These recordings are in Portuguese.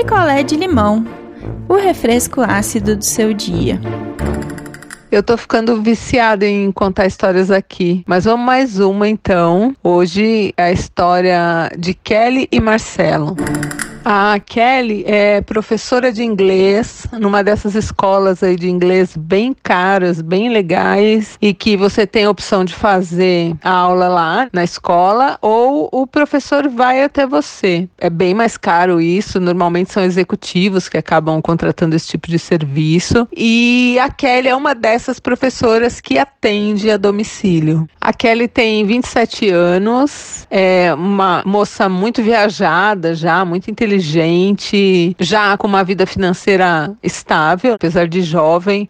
picolé de limão, o refresco ácido do seu dia. Eu tô ficando viciada em contar histórias aqui, mas vamos mais uma então. Hoje é a história de Kelly e Marcelo. A Kelly é professora de inglês numa dessas escolas aí de inglês bem caras, bem legais, e que você tem a opção de fazer a aula lá na escola ou o professor vai até você. É bem mais caro isso, normalmente são executivos que acabam contratando esse tipo de serviço. E a Kelly é uma dessas professoras que atende a domicílio. A Kelly tem 27 anos, é uma moça muito viajada já, muito inteligente, já com uma vida financeira estável, apesar de jovem.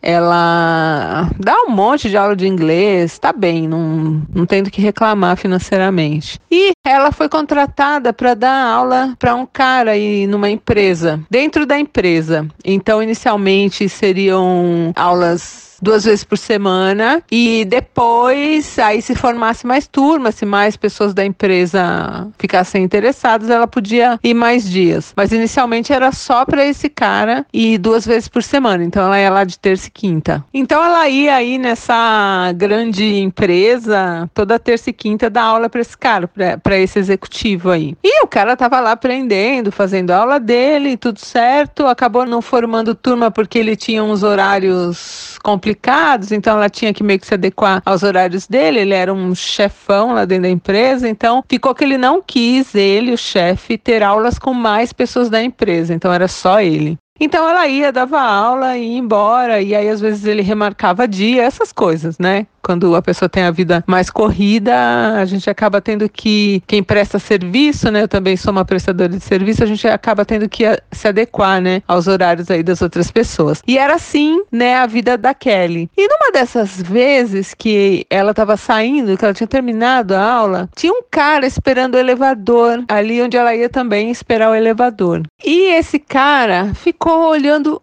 Ela dá um monte de aula de inglês, tá bem, não tem do que reclamar financeiramente. E ela foi contratada para dar aula para um cara aí numa empresa, dentro da empresa. Então, inicialmente seriam aulas 2 vezes por semana e depois, aí se formasse mais turma, se mais pessoas da empresa ficassem interessadas, ela podia ir mais dias. Mas inicialmente era só para esse cara e 2 vezes por semana, então ela ia lá de terça e quinta. Então ela ia aí nessa grande empresa toda terça e quinta dar aula para esse cara, para esse executivo aí. E o cara tava lá aprendendo, fazendo a aula dele, tudo certo, acabou não formando turma porque ele tinha uns horários complicados, então ela tinha que meio que se adequar aos horários dele. Ele era um chefão lá dentro da empresa, então ficou que ele não quis, ele, o chefe, ter aulas com mais pessoas da empresa, então era só ele. Então ela ia, dava aula e ia embora, e aí às vezes ele remarcava dia, essas coisas, né? Quando a pessoa tem a vida mais corrida, a gente acaba tendo que, quem presta serviço, né? Eu também sou uma prestadora de serviço, a gente acaba tendo que se adequar, né? Aos horários aí das outras pessoas. E era assim, né? A vida da Kelly. E numa dessas vezes que ela estava saindo, que ela tinha terminado a aula, tinha um cara esperando o elevador, ali onde ela ia também esperar o elevador. E esse cara ficou olhando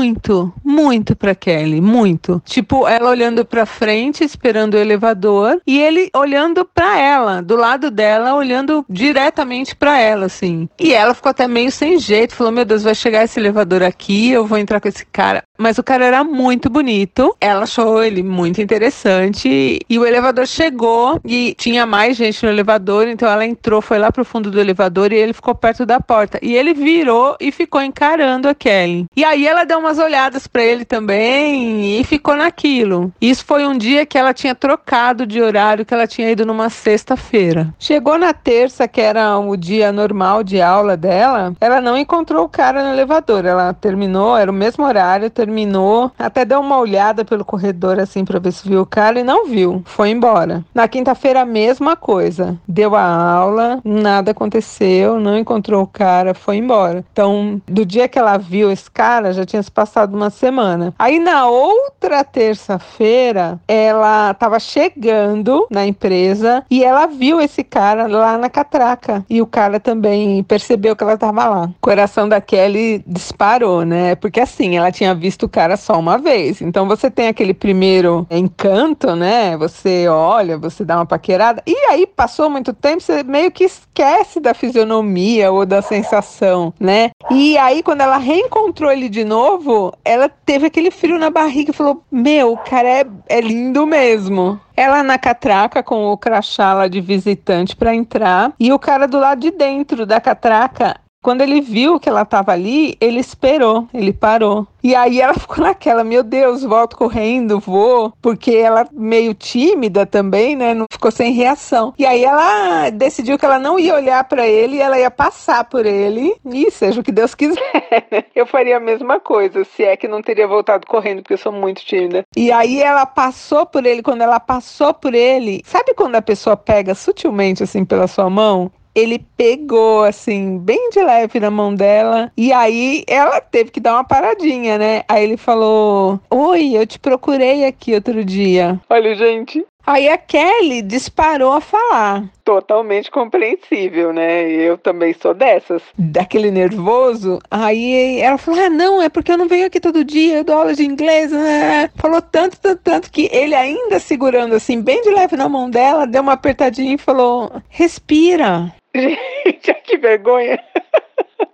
muito pra Kelly, muito. Tipo, ela olhando pra frente, esperando o elevador, e ele olhando pra ela, do lado dela, olhando diretamente pra ela, assim. E ela ficou até meio sem jeito, falou, meu Deus, vai chegar esse elevador aqui, eu vou entrar com esse cara. Mas o cara era muito bonito, ela achou ele muito interessante, e o elevador chegou, e tinha mais gente no elevador, então ela entrou, foi lá pro fundo do elevador, e ele ficou perto da porta. E ele virou e ficou encarando a Kelly. E aí ela deu umas olhadas pra ele também, e ficou naquilo. Isso foi um dia que ela tinha trocado de horário, que ela tinha ido numa sexta-feira. Chegou na terça, que era o dia normal de aula dela, ela não encontrou o cara no elevador. Ela terminou, era o mesmo horário, terminou, até deu uma olhada pelo corredor assim pra ver se viu o cara e não viu, foi embora. Na quinta-feira a mesma coisa, deu a aula, nada aconteceu, não encontrou o cara, foi embora. Então, do dia que ela viu esse cara, já tinha se passado uma semana. Aí na outra terça-feira, ela estava chegando na empresa e ela viu esse cara lá na catraca. E o cara também percebeu que ela estava lá. O coração da Kelly disparou, né? Porque assim, ela tinha visto o cara só uma vez. Então você tem aquele primeiro encanto, né? Você olha, você dá uma paquerada. E aí passou muito tempo, você meio que esquece da fisionomia ou da sensação, né? E aí quando ela reencontrou ele de novo, ela teve aquele frio na barriga e falou, meu, o cara é lindo mesmo. Ela na catraca com o crachá lá de visitante para entrar e o cara do lado de dentro da catraca. Quando ele viu que ela estava ali, ele esperou, ele parou. E aí ela ficou naquela, meu Deus, volto correndo, vou, porque ela meio tímida também, né, não ficou sem reação. E aí ela decidiu que ela não ia olhar para ele, ela ia passar por ele, e seja o que Deus quiser. Eu faria a mesma coisa, se é que não teria voltado correndo, porque eu sou muito tímida. E aí ela passou por ele, quando ela passou por ele, sabe quando a pessoa pega sutilmente assim pela sua mão? Ele pegou, assim, bem de leve na mão dela. E aí ela teve que dar uma paradinha, né? Aí ele falou, oi, eu te procurei aqui outro dia. Olha, gente. Aí a Kelly disparou a falar. Totalmente compreensível, né? Eu também sou dessas. Daquele nervoso. Aí ela falou, ah, não, é porque eu não venho aqui todo dia, eu dou aula de inglês. Falou tanto que ele ainda segurando assim, bem de leve na mão dela, deu uma apertadinha e falou, respira. Gente, que vergonha.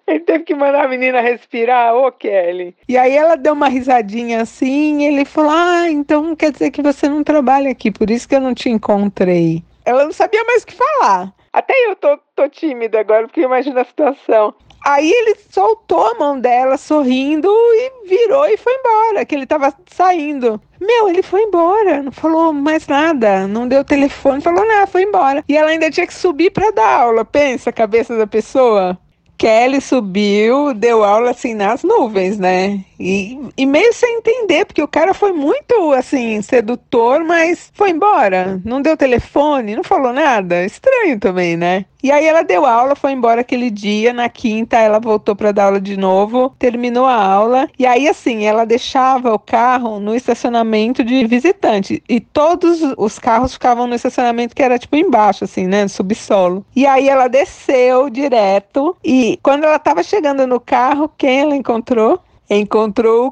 Ele teve que mandar a menina respirar, ô Kelly. E aí ela deu uma risadinha assim, e ele falou, então quer dizer que você não trabalha aqui, por isso que eu não te encontrei. Ela não sabia mais o que falar. Até eu tô tímida agora, porque imagina a situação. Aí ele soltou a mão dela, sorrindo, e virou e foi embora, que ele tava saindo. Ele foi embora, não falou mais nada, não deu telefone, não falou nada, foi embora. E ela ainda tinha que subir pra dar aula, pensa a cabeça da pessoa. Kelly subiu, deu aula assim nas nuvens, né? E meio sem entender, porque o cara foi muito assim, sedutor, mas foi embora. Não deu telefone, não falou nada. Estranho também, né? E aí ela deu aula, foi embora aquele dia. Na quinta ela voltou para dar aula de novo, terminou a aula. E aí assim, ela deixava o carro no estacionamento de visitante. E todos os carros ficavam no estacionamento que era tipo embaixo, assim, né? No subsolo. E aí ela desceu direto. E quando ela tava chegando no carro, quem ela encontrou? Encontrou o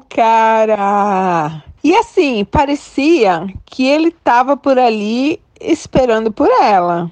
cara. E assim, parecia que ele tava por ali esperando por ela.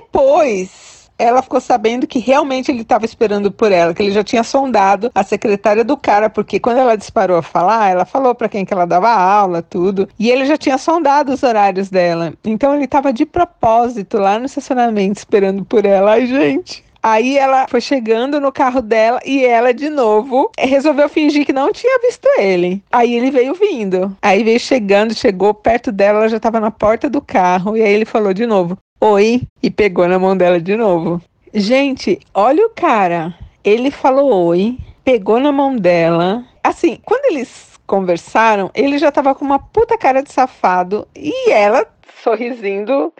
Depois, ela ficou sabendo que realmente ele estava esperando por ela, que ele já tinha sondado a secretária do cara, porque quando ela disparou a falar, ela falou para quem que ela dava aula, tudo, e ele já tinha sondado os horários dela. Então ele estava de propósito lá no estacionamento esperando por ela. Ai, gente. Aí ela foi chegando no carro dela e ela de novo resolveu fingir que não tinha visto ele. Aí ele veio vindo. Aí veio chegando, chegou perto dela, ela já estava na porta do carro. E aí ele falou de novo, oi, e pegou na mão dela de novo. Gente, olha o cara. Ele falou oi, pegou na mão dela. Assim, quando eles conversaram, ele já estava com uma puta cara de safado e ela sorrindo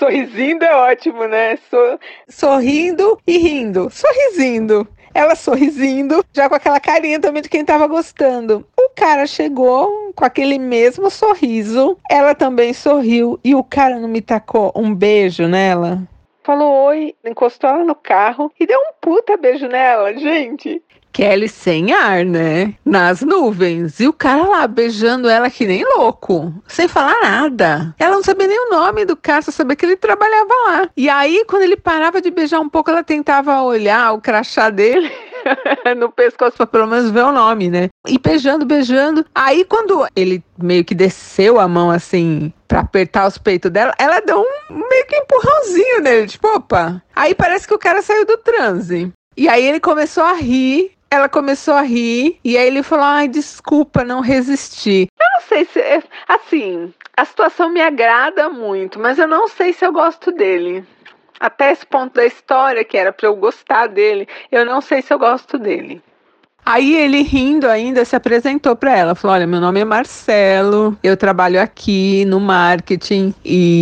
é ótimo, né? Sorrindo e rindo, sorrindo. Ela sorrindo, já com aquela carinha também de quem tava gostando. O cara chegou com aquele mesmo sorriso, ela também sorriu e o cara não me tacou um beijo nela? Falou oi, encostou ela no carro e deu um puta beijo nela, gente. Kelly sem ar, né? Nas nuvens. E o cara lá beijando ela que nem louco, sem falar nada. Ela não sabia nem o nome do cara, só sabia que ele trabalhava lá. E aí, quando ele parava de beijar um pouco, ela tentava olhar o crachá dele no pescoço pra pelo menos ver o nome, né? E beijando. Aí, quando ele meio que desceu a mão assim pra apertar os peitos dela, ela deu um meio que empurrãozinho nele, tipo, opa. Aí parece que o cara saiu do transe. E aí ele começou a rir. Ela começou a rir, e aí ele falou, ai, desculpa, não resisti. Eu não sei se, assim, a situação me agrada muito, mas eu não sei se eu gosto dele. Até esse ponto da história, que era pra eu gostar dele, eu não sei se eu gosto dele. Aí ele, rindo ainda, se apresentou para ela. Falou, olha, meu nome é Marcelo, eu trabalho aqui no marketing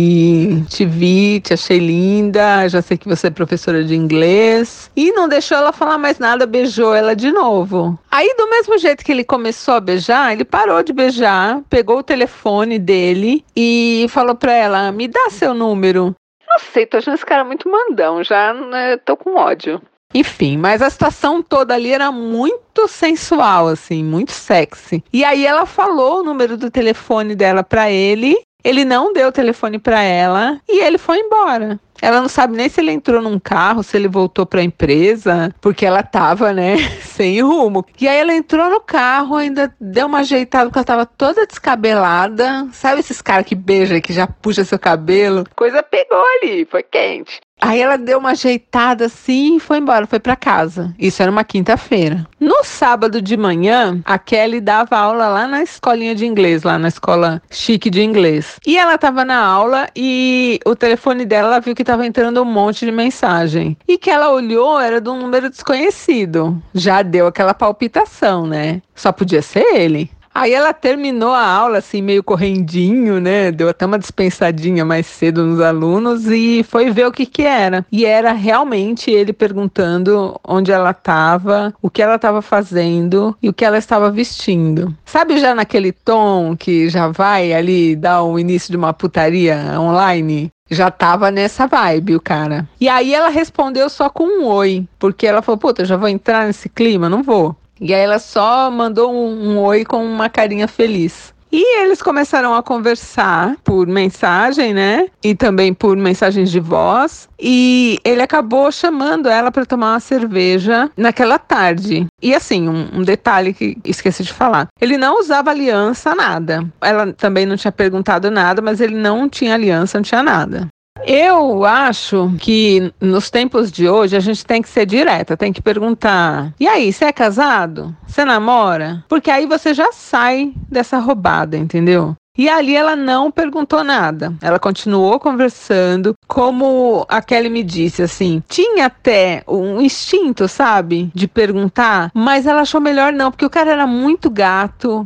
e te vi, te achei linda, já sei que você é professora de inglês. E não deixou ela falar mais nada, beijou ela de novo. Aí, do mesmo jeito que ele começou a beijar, ele parou de beijar, pegou o telefone dele e falou para ela, me dá seu número. Não sei, tô achando esse cara muito mandão, já tô com ódio. Enfim, mas a situação toda ali era muito sensual, assim, muito sexy. E aí ela falou o número do telefone dela pra ele, ele não deu o telefone pra ela e ele foi embora. Ela não sabe nem se ele entrou num carro, se ele voltou pra empresa, porque ela tava, né, sem rumo. E aí ela entrou no carro, ainda deu uma ajeitada, porque ela tava toda descabelada. Sabe esses caras que beijam e que já puxa seu cabelo? Coisa pegou ali, foi quente. Aí ela deu uma ajeitada assim e foi embora, foi pra casa. Isso era uma quinta-feira. No sábado de manhã, a Kelly dava aula lá na escolinha de inglês, lá na escola chique de inglês. E ela tava na aula e o telefone dela, ela viu que tava entrando um monte de mensagem. E que ela olhou, era de um número desconhecido. Já deu aquela palpitação, né? Só podia ser ele. Aí ela terminou a aula assim, meio correndinho, né? Deu até uma dispensadinha mais cedo nos alunos e foi ver o que que era. E era realmente ele perguntando onde ela estava, o que ela estava fazendo e o que ela estava vestindo. Sabe já naquele tom que já vai ali dar o início de uma putaria online? Já tava nessa vibe o cara. E aí ela respondeu só com um oi, porque ela falou, puta, já vou entrar nesse clima? Não vou. E aí ela só mandou um oi com uma carinha feliz. E eles começaram a conversar por mensagem, né? E também por mensagens de voz. E ele acabou chamando ela para tomar uma cerveja naquela tarde. E assim, um detalhe que esqueci de falar. Ele não usava aliança, nada. Ela também não tinha perguntado nada, mas ele não tinha aliança, não tinha nada. Eu acho que nos tempos de hoje a gente tem que ser direta, tem que perguntar: e aí, você é casado? Você namora? Porque aí você já sai dessa roubada, entendeu? E ali ela não perguntou nada. Ela continuou conversando, como a Kelly me disse, assim, tinha até um instinto, sabe, de perguntar, mas ela achou melhor não, porque o cara era muito gato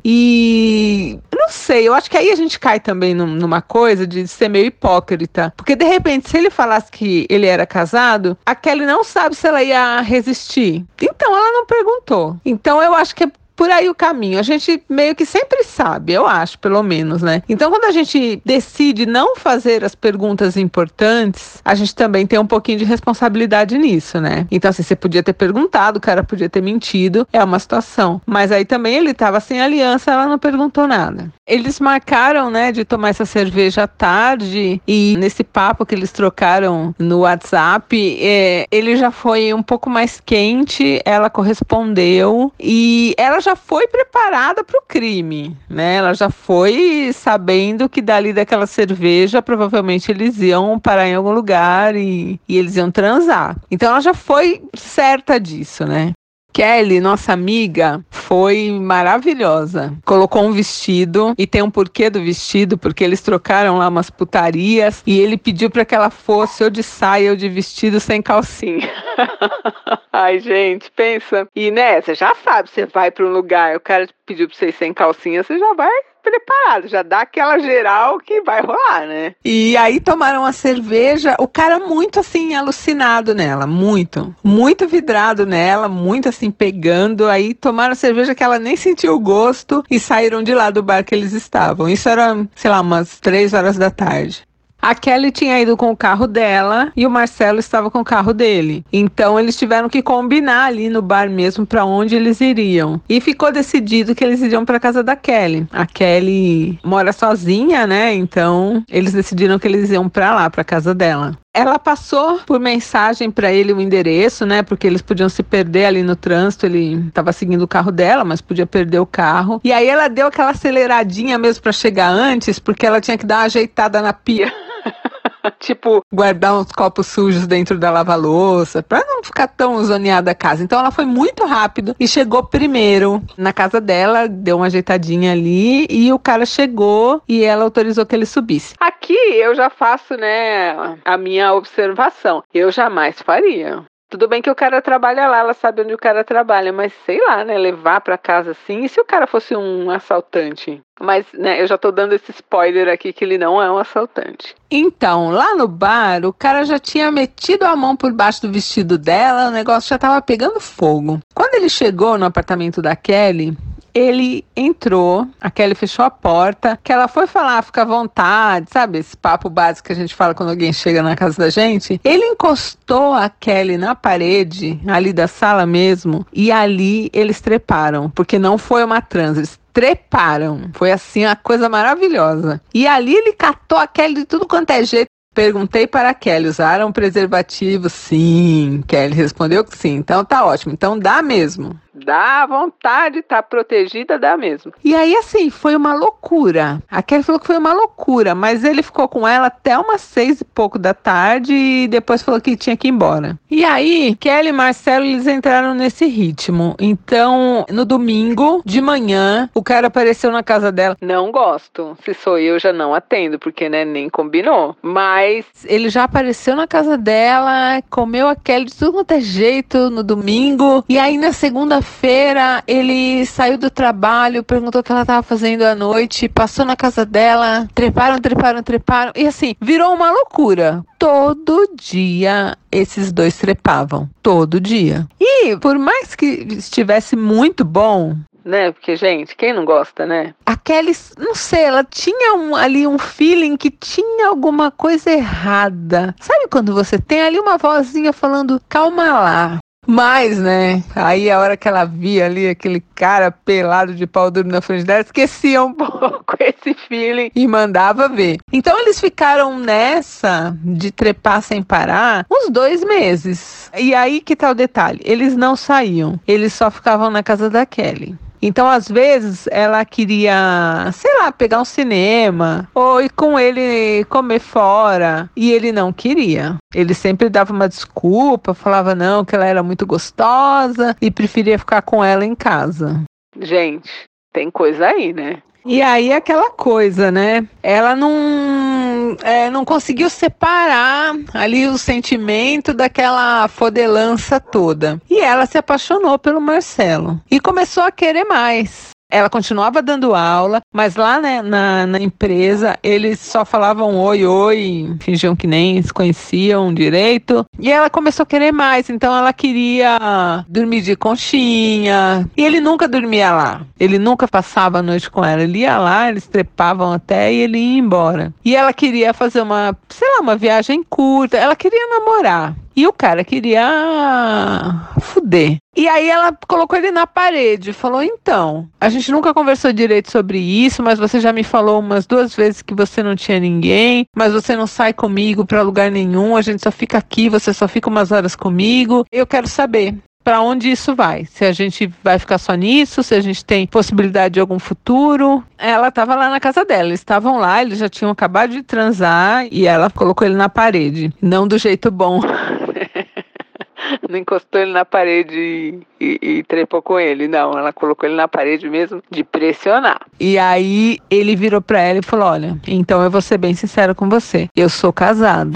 e não sei, eu acho que aí a gente cai também numa coisa de ser meio hipócrita, porque de repente se ele falasse que ele era casado, a Kelly não sabe se ela ia resistir. Então ela não perguntou. Então eu acho que é por aí o caminho. A gente meio que sempre sabe, eu acho, pelo menos, né? Então, quando a gente decide não fazer as perguntas importantes, a gente também tem um pouquinho de responsabilidade nisso, né? Então, assim, você podia ter perguntado, o cara podia ter mentido, é uma situação. Mas aí também ele tava sem aliança, ela não perguntou nada. Eles marcaram, né, de tomar essa cerveja à tarde e nesse papo que eles trocaram no WhatsApp, ele já foi um pouco mais quente, ela correspondeu e ela já foi preparada para o crime, né? Ela já foi sabendo que dali daquela cerveja provavelmente eles iam parar em algum lugar e eles iam transar. Então ela já foi certa disso, né? Kelly, nossa amiga, foi maravilhosa. Colocou um vestido e tem um porquê do vestido, porque eles trocaram lá umas putarias e ele pediu para que ela fosse ou de saia ou de vestido sem calcinha. Ai, gente, pensa. E né, você já sabe, você vai para um lugar, o cara pediu para você ir sem calcinha, você já vai preparado, já dá aquela geral que vai rolar, né? E aí tomaram a cerveja, o cara muito assim alucinado nela, muito vidrado nela, muito assim pegando, aí tomaram a cerveja que ela nem sentiu o gosto e saíram de lá do bar que eles estavam. Isso era, sei lá, umas 3 horas da tarde. A Kelly tinha ido com o carro dela e o Marcelo estava com o carro dele. Então eles tiveram que combinar ali no bar mesmo para onde eles iriam. E ficou decidido que eles iriam para casa da Kelly. A Kelly mora sozinha, né? Então eles decidiram que eles iam para lá, para casa dela. Ela passou por mensagem para ele o endereço, né? Porque eles podiam se perder ali no trânsito. Ele estava seguindo o carro dela, mas podia perder o carro. E aí ela deu aquela aceleradinha mesmo para chegar antes, porque ela tinha que dar uma ajeitada na pia. Tipo, guardar uns copos sujos dentro da lava-louça, pra não ficar tão zoneada a casa. Então ela foi muito rápido e chegou primeiro na casa dela, deu uma ajeitadinha ali e o cara chegou e ela autorizou que ele subisse. Aqui eu já faço, né, a minha observação. Eu jamais faria. Tudo bem que o cara trabalha lá, ela sabe onde o cara trabalha, mas sei lá, né, levar pra casa assim, e se o cara fosse um assaltante? Mas, né, eu já tô dando esse spoiler aqui que ele não é um assaltante. Então, lá no bar, o cara já tinha metido a mão por baixo do vestido dela, o negócio já tava pegando fogo. Quando ele chegou no apartamento da Kelly, ele entrou, a Kelly fechou a porta, que ela foi falar, fica à vontade, sabe? Esse papo básico que a gente fala quando alguém chega na casa da gente. Ele encostou a Kelly na parede, ali da sala mesmo, e ali eles treparam, porque não foi uma transa, eles treparam. Foi assim, uma coisa maravilhosa. E ali ele catou a Kelly de tudo quanto é jeito. Perguntei para a Kelly, usaram preservativo? Sim. Kelly respondeu que sim. Então tá ótimo. Então dá mesmo. Dá vontade, tá protegida, dá mesmo. E aí, assim, foi uma loucura. A Kelly falou que foi uma loucura, mas ele ficou com ela até umas 6 e pouco da tarde e depois falou que tinha que ir embora. E aí, Kelly e Marcelo, eles entraram nesse ritmo. Então, no domingo, de manhã, o cara apareceu na casa dela. Não gosto. Se sou eu, já não atendo, porque, né, nem combinou. Mas ele já apareceu na casa dela, comeu a Kelly de tudo quanto é jeito no domingo. E aí, na segunda-feira, ele saiu do trabalho, perguntou o que ela estava fazendo à noite, passou na casa dela, treparam, e assim, virou uma loucura. Todo dia esses dois trepavam, todo dia. E por mais que estivesse muito bom, né, porque, gente, quem não gosta, né? A Kelly, não sei, ela tinha ali um feeling que tinha alguma coisa errada. Sabe quando você tem ali uma vozinha falando, calma lá. Mas, né, aí a hora que ela via ali aquele cara pelado de pau duro na frente dela, esquecia um pouco esse feeling e mandava ver. Então eles ficaram nessa de trepar sem parar uns 2 meses. E aí que tá o detalhe, eles não saíam, eles só ficavam na casa da Kelly. Então, às vezes, ela queria, sei lá, pegar um cinema ou ir com ele comer fora. E ele não queria. Ele sempre dava uma desculpa, falava não, que ela era muito gostosa e preferia ficar com ela em casa. Gente, tem coisa aí, né? E aí aquela coisa, né? Ela não conseguiu separar ali o sentimento daquela fodelança toda. E ela se apaixonou pelo Marcelo e começou a querer mais. Ela continuava dando aula, mas lá, né, na empresa eles só falavam oi, oi, fingiam que nem se conheciam direito. E ela começou a querer mais, então ela queria dormir de conchinha. E ele nunca dormia lá, ele nunca passava a noite com ela. Ele ia lá, eles trepavam até e ele ia embora. E ela queria fazer uma viagem curta, ela queria namorar. E o cara queria fuder. E aí ela colocou ele na parede, falou, então, a gente nunca conversou direito sobre isso, mas você já me falou umas 2 vezes que você não tinha ninguém, mas você não sai comigo pra lugar nenhum, a gente só fica aqui, você só fica umas horas comigo. Eu quero saber para onde isso vai, se a gente vai ficar só nisso, se a gente tem possibilidade de algum futuro. Ela estava lá na casa dela, eles estavam lá, eles já tinham acabado de transar e ela colocou ele na parede, não do jeito bom. Não encostou ele na parede e trepou com ele, não, ela colocou ele na parede mesmo de pressionar. E aí ele virou pra ela e falou, olha, então eu vou ser bem sincero com você, eu sou casado.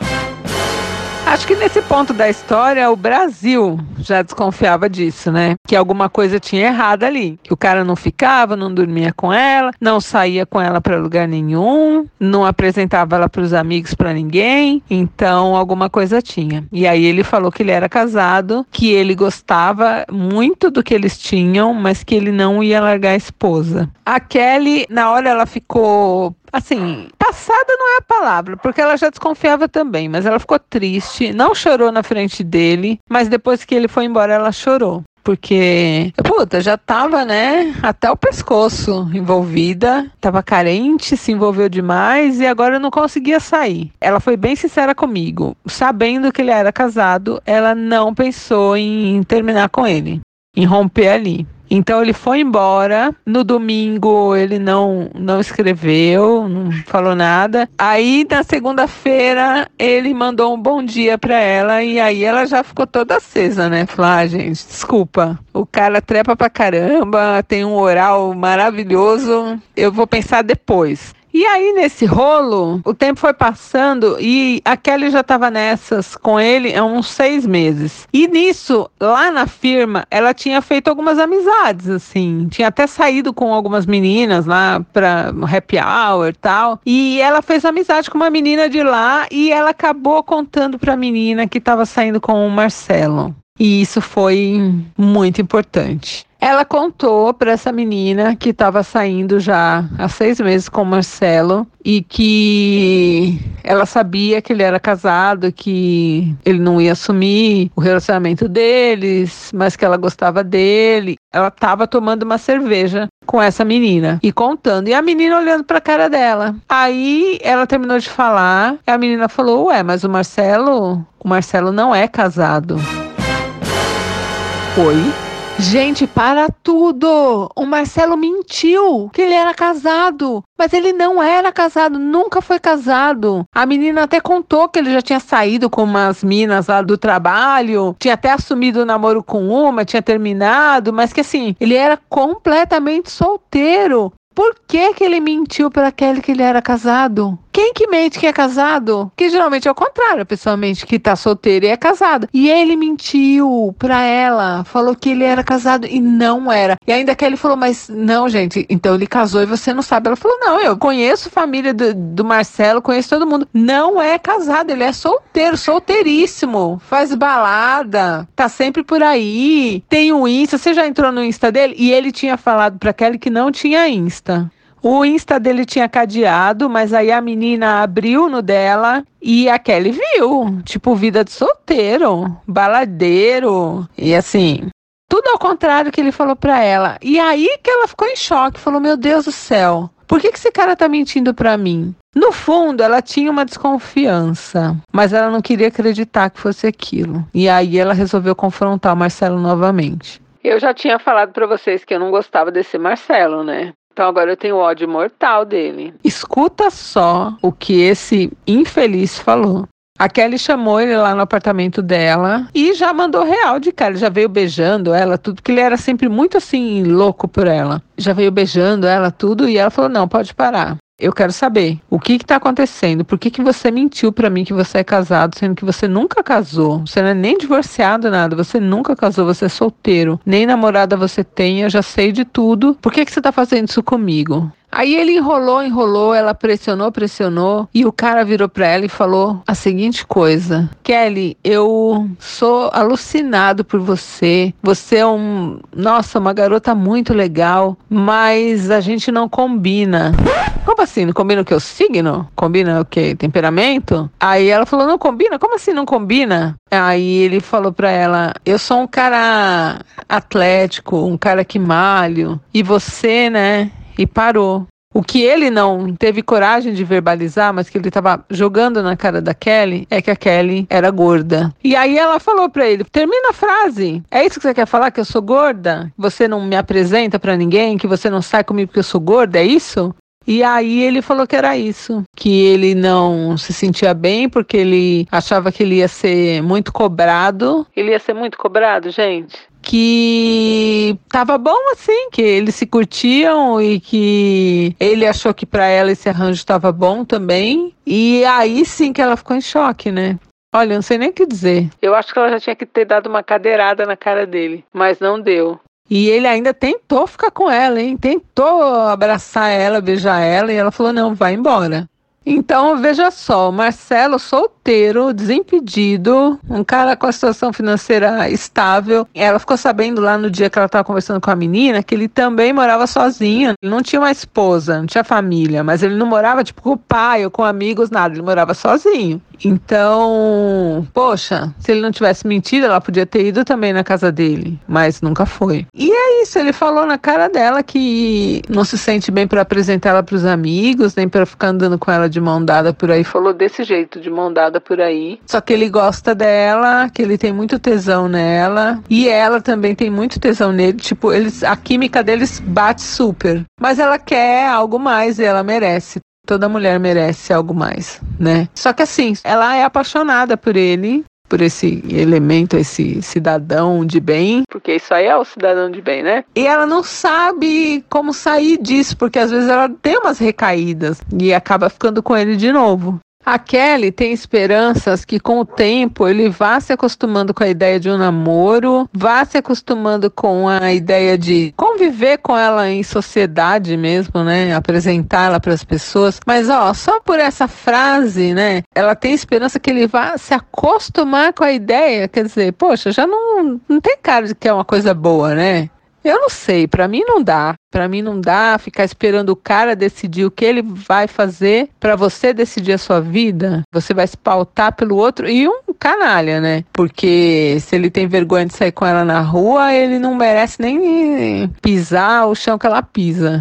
Acho que nesse ponto da história, o Brasil já desconfiava disso, né? Que alguma coisa tinha errado ali. Que o cara não ficava, não dormia com ela, não saía com ela para lugar nenhum, não apresentava ela para os amigos, para ninguém. Então, alguma coisa tinha. E aí ele falou que ele era casado, que ele gostava muito do que eles tinham, mas que ele não ia largar a esposa. A Kelly, na hora, ela ficou... assim, passada não é a palavra, porque ela já desconfiava também, mas ela ficou triste, não chorou na frente dele, mas depois que ele foi embora ela chorou. Porque, já tava, né, até o pescoço envolvida, tava carente, se envolveu demais e agora não conseguia sair. Ela foi bem sincera comigo, sabendo que ele era casado, ela não pensou em terminar com ele, em romper ali. Então ele foi embora, no domingo ele não escreveu, não falou nada. Aí na segunda-feira ele mandou um bom dia pra ela e aí ela já ficou toda acesa, né? Falou, gente, desculpa, o cara trepa pra caramba, tem um oral maravilhoso, eu vou pensar depois. E aí, nesse rolo, o tempo foi passando e a Kelly já estava nessas com ele há uns 6 meses. E nisso, lá na firma, ela tinha feito algumas amizades, assim. Tinha até saído com algumas meninas lá pra happy hour e tal. E ela fez amizade com uma menina de lá e ela acabou contando pra menina que estava saindo com o Marcelo. E isso foi muito importante. Ela contou para essa menina que estava saindo já há 6 meses com o Marcelo e que ela sabia que ele era casado, que ele não ia assumir o relacionamento deles, mas que ela gostava dele. Ela estava tomando uma cerveja com essa menina e contando, e a menina olhando para a cara dela. Aí ela terminou de falar, e a menina falou, ué, mas o Marcelo não é casado. Oi? Gente, para tudo! O Marcelo mentiu que ele era casado, mas ele não era casado, nunca foi casado. A menina até contou que ele já tinha saído com umas minas lá do trabalho, tinha até assumido o namoro com uma, tinha terminado, mas que assim, ele era completamente solteiro. Por que ele mentiu para Kelly que ele era casado? Quem que mente que é casado? Que geralmente é o contrário, a pessoa mente que tá solteira e é casada. E ele mentiu pra ela, falou que ele era casado e não era. E ainda que ele falou, mas não, gente, então ele casou e você não sabe. Ela falou, não, eu conheço a família do Marcelo, conheço todo mundo. Não é casado, ele é solteiro, solteiríssimo. Faz balada, tá sempre por aí. Tem o Insta, você já entrou no Insta dele? E ele tinha falado pra Kelly que não tinha Insta. O Insta dele tinha cadeado, mas aí a menina abriu no dela e a Kelly viu. Tipo, vida de solteiro, baladeiro. E assim, tudo ao contrário que ele falou pra ela. E aí que ela ficou em choque, falou, meu Deus do céu, por que esse cara tá mentindo pra mim? No fundo, ela tinha uma desconfiança, mas ela não queria acreditar que fosse aquilo. E aí ela resolveu confrontar o Marcelo novamente. Eu já tinha falado pra vocês que eu não gostava desse Marcelo, né? Então agora eu tenho ódio mortal dele. Escuta só o que esse infeliz falou. A Kelly chamou ele lá no apartamento dela e já mandou real de cara. Ele já veio beijando ela, tudo, porque ele era sempre muito assim, louco por ela. Já veio beijando ela, tudo, e ela falou, não, pode parar. Eu quero saber o que está acontecendo. Por que você mentiu pra mim que você é casado, sendo que você nunca casou? Você não é nem divorciado, nada. Você nunca casou, você é solteiro. Nem namorada você tem, eu já sei de tudo. Por que você tá fazendo isso comigo? Aí ele enrolou, ela pressionou, e o cara virou pra ela e falou a seguinte coisa: Kelly, eu sou alucinado por você. Você é uma garota muito legal, mas a gente não combina. Como assim? Não combina o que? O signo? Combina o que? Temperamento? Aí ela falou, não combina? Como assim não combina? Aí ele falou pra ela, eu sou um cara atlético, um cara que malho, e você, né? E parou. O que ele não teve coragem de verbalizar, mas que ele estava jogando na cara da Kelly, é que a Kelly era gorda. E aí ela falou pra ele, termina a frase. É isso que você quer falar, que eu sou gorda? Você não me apresenta pra ninguém, que você não sai comigo porque eu sou gorda, é isso? E aí ele falou que era isso, que ele não se sentia bem porque ele achava que ele ia ser muito cobrado. Ele ia ser muito cobrado, gente? Que tava bom assim, que eles se curtiam e que ele achou que pra ela esse arranjo tava bom também. E aí sim que ela ficou em choque, né? Olha, eu não sei nem o que dizer. Eu acho que ela já tinha que ter dado uma cadeirada na cara dele, mas não deu. E ele ainda tentou ficar com ela, hein? Tentou abraçar ela, beijar ela, e ela falou, não, vai embora. Então, veja só, o Marcelo solteiro, desimpedido, um cara com a situação financeira estável. Ela ficou sabendo lá no dia que ela estava conversando com a menina que ele também morava sozinho. Ele não tinha uma esposa, não tinha família, mas ele não morava tipo com o pai ou com amigos, nada. Ele morava sozinho. Então, poxa, se ele não tivesse mentido, ela podia ter ido também na casa dele, mas nunca foi. E é isso, ele falou na cara dela que não se sente bem para apresentar ela pros amigos, nem para ficar andando com ela de mão dada por aí. Falou desse jeito, de mão dada por aí. Só que ele gosta dela, que ele tem muito tesão nela, e ela também tem muito tesão nele. Tipo, a química deles bate super. Mas ela quer algo mais e ela merece. Toda mulher merece algo mais, né? Só que assim, ela é apaixonada por ele, por esse elemento, esse cidadão de bem, porque isso aí é o cidadão de bem, né? E ela não sabe como sair disso, porque às vezes ela tem umas recaídas e acaba ficando com ele de novo. A Kelly tem esperanças que com o tempo ele vá se acostumando com a ideia de um namoro, vá se acostumando com a ideia de conviver com ela em sociedade mesmo, né? Apresentar ela para as pessoas. Mas ó, só por essa frase, né? Ela tem esperança que ele vá se acostumar com a ideia. Quer dizer, poxa, já não tem cara de que é uma coisa boa, né? Eu não sei, pra mim não dá. Pra mim não dá ficar esperando o cara decidir o que ele vai fazer pra você decidir a sua vida. Você vai se pautar pelo outro e um canalha, né? Porque se ele tem vergonha de sair com ela na rua, ele não merece nem pisar o chão que ela pisa.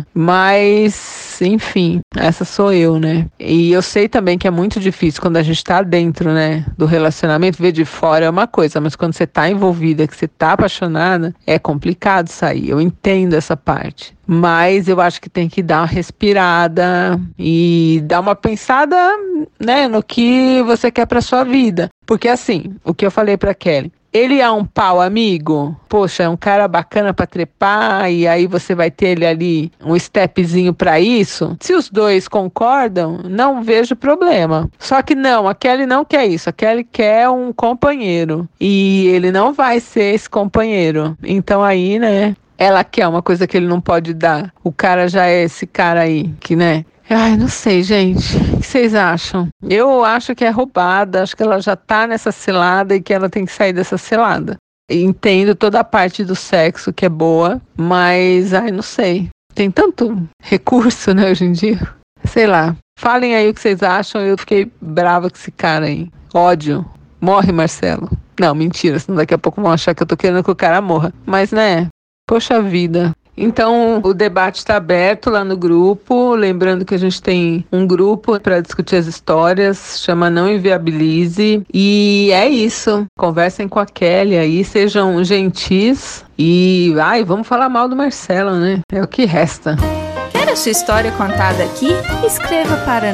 Mas, enfim, essa sou eu, né? E eu sei também que é muito difícil quando a gente tá dentro, né, do relacionamento. Ver de fora é uma coisa, mas quando você tá envolvida, que você tá apaixonada, é complicado sair. Eu entendo essa parte. Mas eu acho que tem que dar uma respirada e dar uma pensada, né, no que você quer pra sua vida. Porque assim, o que eu falei pra Kelly, ele é um pau amigo? Poxa, é um cara bacana pra trepar e aí você vai ter ele ali um stepzinho pra isso? Se os dois concordam, não vejo problema. Só que não, a Kelly não quer isso. A Kelly quer um companheiro e ele não vai ser esse companheiro. Então aí, né, ela quer uma coisa que ele não pode dar. O cara já é esse cara aí, que, né? Ai, não sei, gente. O que vocês acham? Eu acho que é roubada. Acho que ela já tá nessa cilada e que ela tem que sair dessa cilada. Entendo toda a parte do sexo que é boa, mas, ai, não sei. Tem tanto recurso, né, hoje em dia. Sei lá. Falem aí o que vocês acham. Eu fiquei brava com esse cara aí. Ódio. Morre, Marcelo. Não, mentira. Senão daqui a pouco vão achar que eu tô querendo que o cara morra. Mas, né? Poxa vida. Então, o debate está aberto lá no grupo. Lembrando que a gente tem um grupo para discutir as histórias, chama Não Inviabilize. E é isso. Conversem com a Kelly aí, sejam gentis. E, vamos falar mal do Marcelo, né? É o que resta. Quer a sua história contada aqui? Escreva para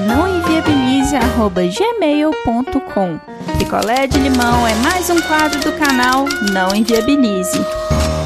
nãoenviabilize@gmail.com. Picolé de Limão é mais um quadro do canal Não Inviabilize.